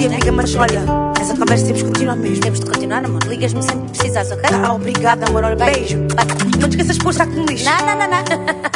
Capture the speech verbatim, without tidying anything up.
dia, amiga, mas olha, essa conversa temos que continuar mesmo. Temos de continuar, amor. Ligas-me sempre que precisares, ok? Tá, obrigada, amor. Olha, beijo. Vai. Não te esqueças de pôr saco no lixo. Não, não, não, não.